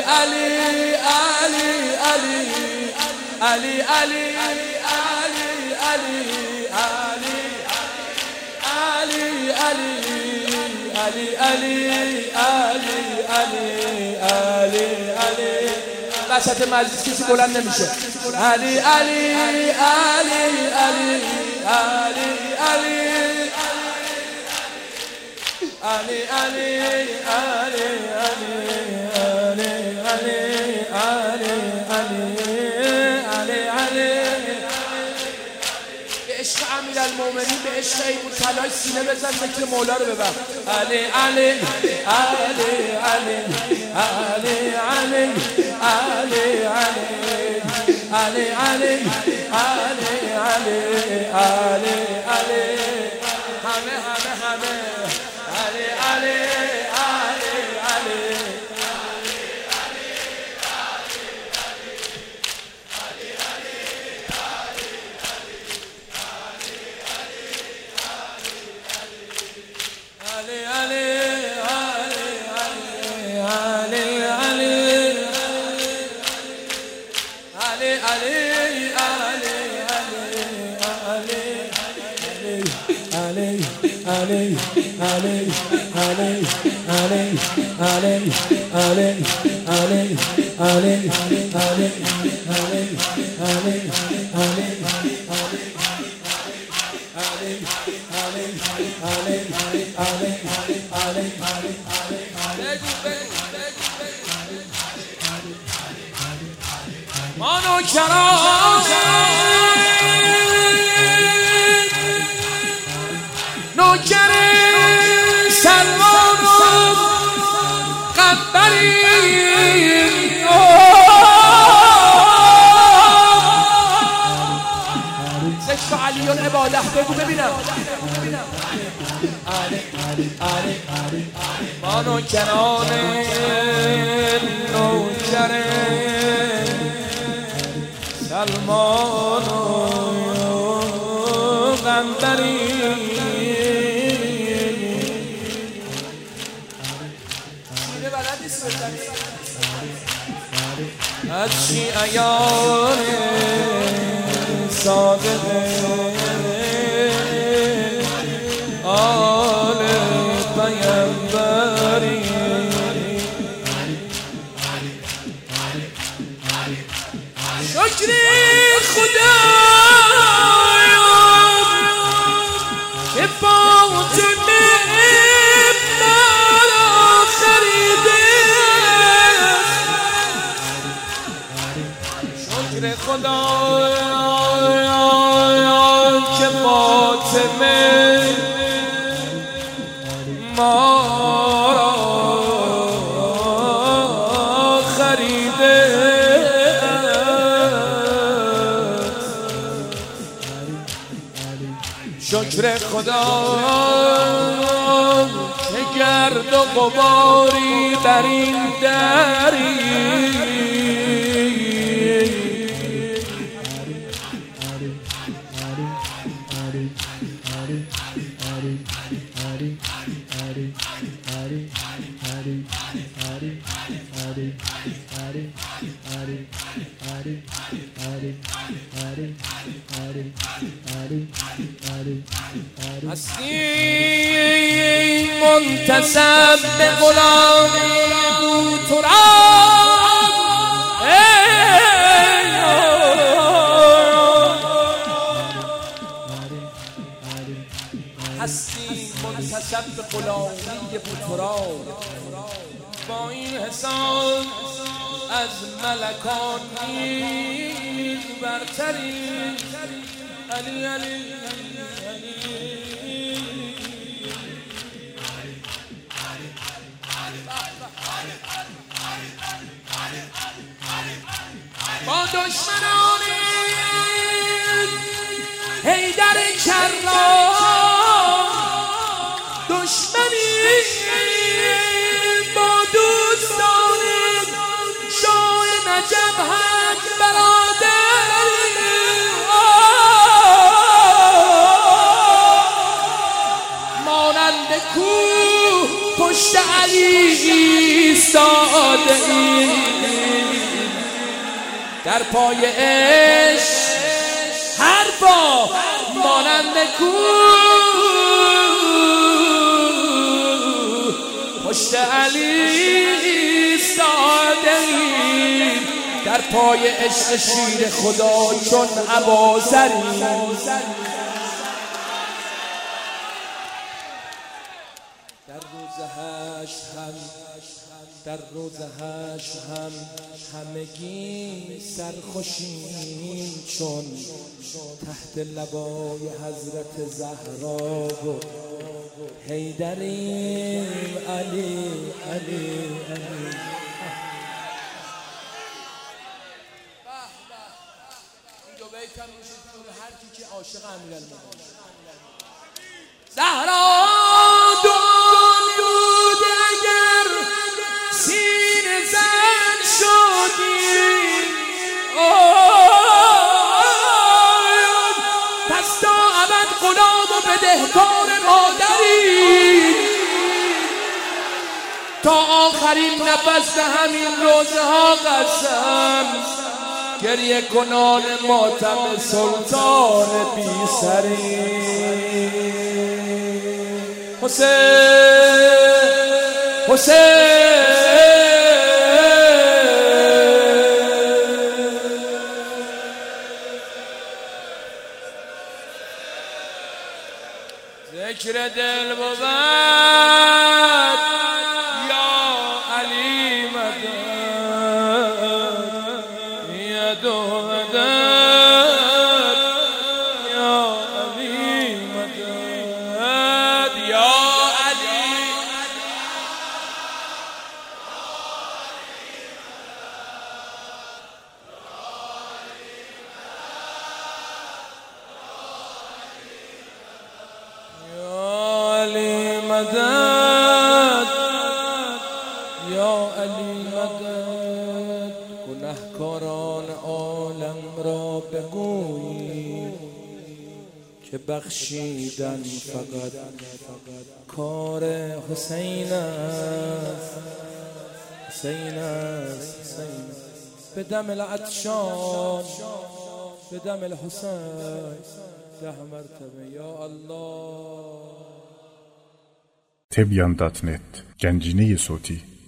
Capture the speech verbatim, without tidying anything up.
علی علی علی علی علی علی علی علی علی علی علی علی علی علی وسط مجلس کسی بلند نمیشه. علی علی علی علی علی علی علی علی علی علی علی به عشق امیرالمومنین، به عشق ایمون طلای سینه بزن، ذکر مولا رو ببر. علی علی علی علی علی علی علی علی علی علی علی علی علی همه همه همه علی علی علی علی ما نوکران نوکر سلمان و قنبریم، زشت و علیون عباده بگو ببینم. ما نوکران نوکر سلمان و قنبریم، از شیعیان صادق آل پیامبری، شکر خدایا که فاطمه مرا خریده، شکر خدایا که فاطمه ما را خریده، شکر خدا که گرد و غباری بر این دری، هستی منتسب به غلامی بوتراب، هستی منتسب به غلامی بوتراب، با این حساب از ملکان نیز برتری. علی علی علی با دشمنان حیدر کرام دشمنی، با دوستان شاه نجف حق برادر، مانند کوه پشت علی ایستاده ای، در پای عشق هر با مانند کوه پشت علی ایستادیم، در پای عشق شیر خدا چون ابازری. در روز هشت هم در روز هشت هم همگی سرخوشیم، چون تحت لبای حضرت زهرا و حیدریم. علی علی علی دو بیت هم میشه هر کی که عاشق امیرالمومنین زهرا دود اگر سینه زن شدی، پس تا ابد غلام و بدهکار مادری، تا آخرین نفس به همین روزه ها قسم گریه کنان ماتم سلطان بی سری. حسین حسین ذکر دل بود یا علی مدد، یا دو مدد یا علی مدد، یا علی مدد، یا علی مدد. گنهکاران عالم را بگویی که بخشیدن فقط کار حسین است، حسین است، حسین است. به دم العطشان، به دم الحسین ده مرتبه یا الله. تبیان دات نت گنجینه صوتی